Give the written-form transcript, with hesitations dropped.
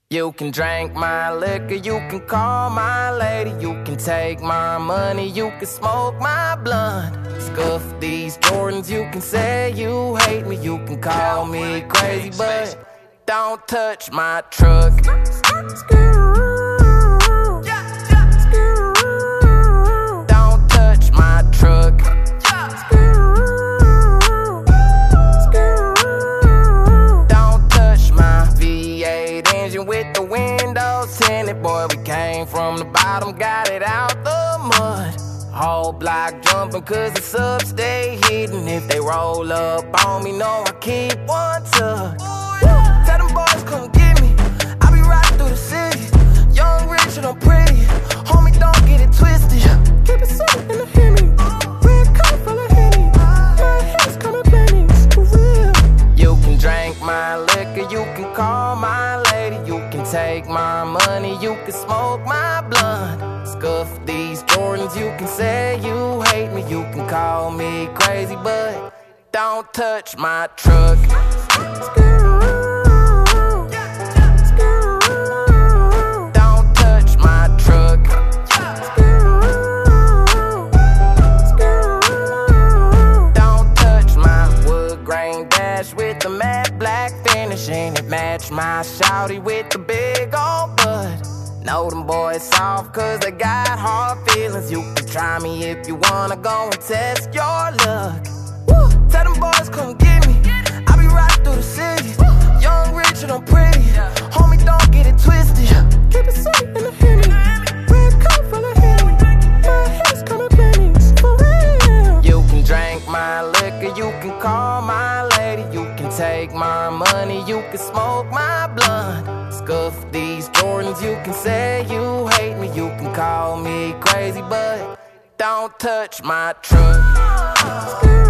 You can drink my liquor, you can call my lady, you can take my money, you can smoke my blunt. Scuff these Jordans, you can say you hate me, you can call me crazy, but don't touch my truck. Don't touch my truck. Don't touch my V8 engine with the windows tinted. Boy, we came from the bottom, got it out the mud. Whole block jumping cause the subs stay hidden. If they roll up on me, know I keep one tucked. Tell them boys come get me, I be riding through the city. Young, rich, and I'm pretty, homie, don't get it twisted. Keep it safe in the Hemi, red cup full of Henny. My head's coming plenty, for real. You can drink my liquor, you can call my lady, you can take my money, you can smoke my blunt. Scuff these Jordans, you can say you hate me, you can call me crazy, but don't touch my truck. Don't touch my truck. Don't touch my wood grain dash with the matte black finish, and it match my shawty with the big old butt. Know them boys soft cause they got hard feelings. You can try me if you wanna go and test your luck. Tell them boys come get me, I be riding through the city. Young, rich, and I'm pretty, homie, don't get it twisted. Keep it safe in the Hemi, red cup full of Henny. My head's coming plenty, for real. You can drink my liquor, you can call my lady, you can take my money, you can smoke my blunt. Scuff these Jordans, you can say you hate me, you can call me crazy, but don't touch my truck.